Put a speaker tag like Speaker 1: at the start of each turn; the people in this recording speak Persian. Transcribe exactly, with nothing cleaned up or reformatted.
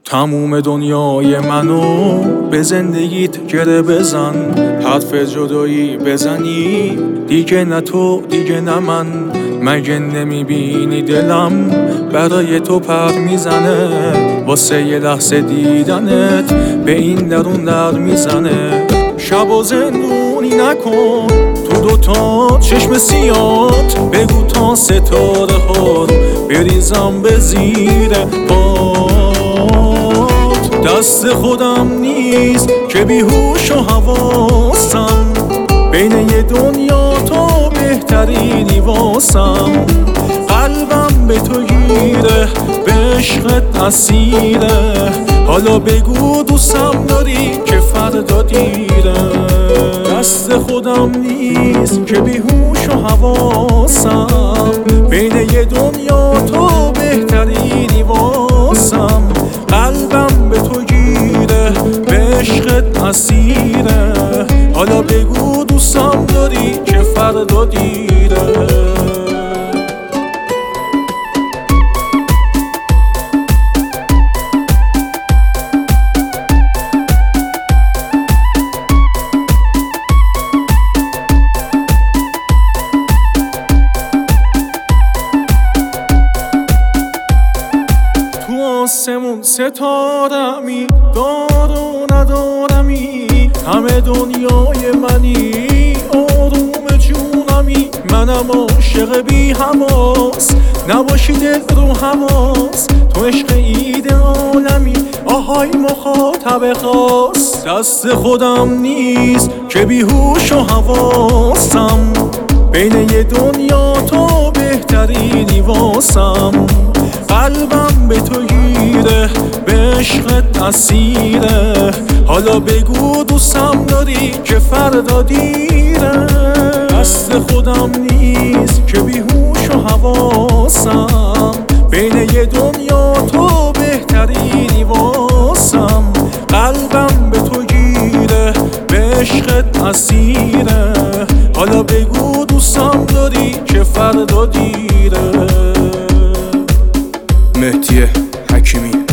Speaker 1: تموم دنیای منو به زندگیت گره بزن، حرف جدایی بزنی دیگه نه تو دیگه نه من. مگه نمیبینی دلم برای تو پر میزنه، واسه یه لحظه دیدنت به این درون در میزنه. شب و زندونی نکن تو دوتا چشم سیات، بگو تا ستاره ها رو بریزم به زیر پات. دست خودم نیست که بیهوش و حواسم، بین یه دنیا تو بهترینی واسم. قلبم به تو گیره، به عشقت اسیره، حالا بگو دوستم داری که فردا دیره. دست خودم نیست که بیهوش و حواسم، بین یه دنیا تو بهترینی واسم. قلبم به تو گیره، به عشقت اسیره، حالا بگو دوستم داری که فردا دیره. آسمون ستارمی، دار و ندارمی، همه دنیای منی، آروم جونمی. منم عاشق بی حواس، نباشی دل رو حواس، تو عشق ایدئالمی، آهای مخاطب خاص. دست خودم نیست که بیهوش و حواسم، بین یه دنیا تو بهترینی واسم. قلبم به تو گیره، به عشقت اسیره، حالا بگو دوستم داری که فردا دیره. دست خودم نیست که بیهوش و حواسم، بین یه دنیا تو بهترینی واسم. قلبم به تو گیره، به عشقت اسیره، حالا بگو دوستم داری که فردا دیره. مهدی حکیمی.